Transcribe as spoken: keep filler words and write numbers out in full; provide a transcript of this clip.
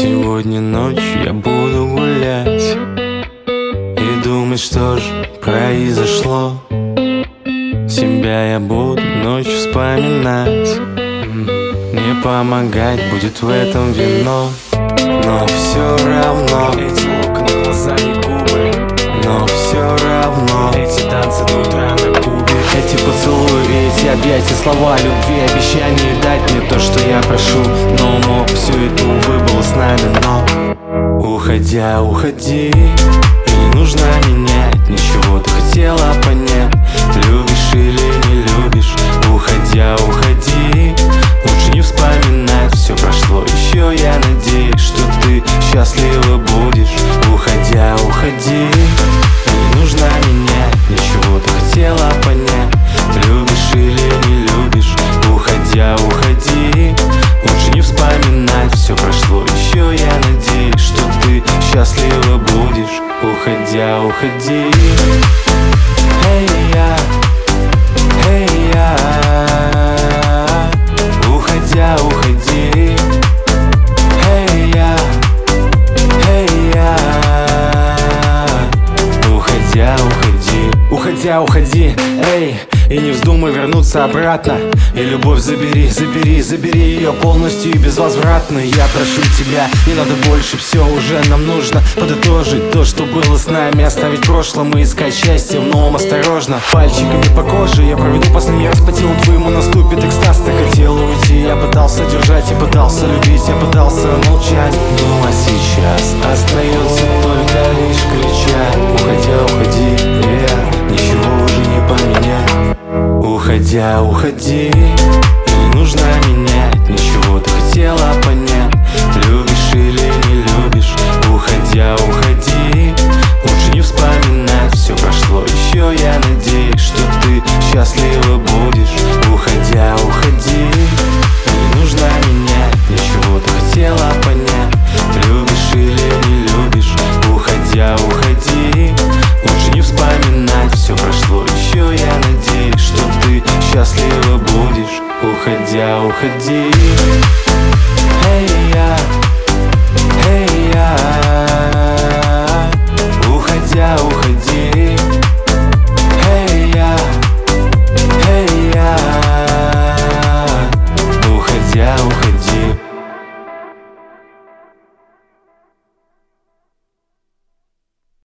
Сегодня ночью я буду гулять и думать, что же произошло. Себя я буду ночью вспоминать. Мне помогать будет в этом вино. Но все равно эти локоны, глаза и губы. Но все равно эти танцы до утра на клубе. Эти поцелуи и эти объятия, слова любви, обещания дать мне то, что я прошу. Но мог все это, увы, было с нами, но уходя, уходи. И не нужно менять ничего, ты хотела понять, любишь или не любишь. Уходя, уходи. Лучше не вспоминать, все прошло. Еще я надеюсь, что ты счастлива будешь. Уходя, уходи. Не нужно менять ничего, ты хотела понять, любишь или не любишь. Уходя, уходи. Лучше не вспоминать, все прошло. Еще я надеюсь, что ты счастлива будешь. Уходя, уходи. Эй, я, эй, я. Уходя, уходи. Эй, я, эй, я. Уходя, уходи. Уходя, уходи, эй. И не вздумай вернуться обратно. И любовь забери, забери, забери ее полностью и безвозвратно. Я прошу тебя, не надо больше, все уже нам нужно подытожить то, что было с нами, оставить в прошлом и искать счастье в новом осторожно. Пальчиками по коже я проведу последний раз по телу твоему, наступит экстаз. Ты хотела уйти, я пытался держать и пытался любить, я пытался молчать. Ну а сейчас остается только лишь кричать. Уходя, уходи, yeah, ничего уже не поменять. Уходя, уходи. И не нужно менять ничего, ты хотела понять, любишь или не любишь. Уходя, уходи. Лучше не вспоминать, все прошло. Еще я надеюсь, что ты счастлива будешь. Уходя, уходи. И не нужно менять ничего, ты хотела понять, любишь или не любишь. Уходя, уходи. Лучше не вспоминать, все прошло. Еще я надеюсь, что ты счастлива будешь. Уходя, уходи.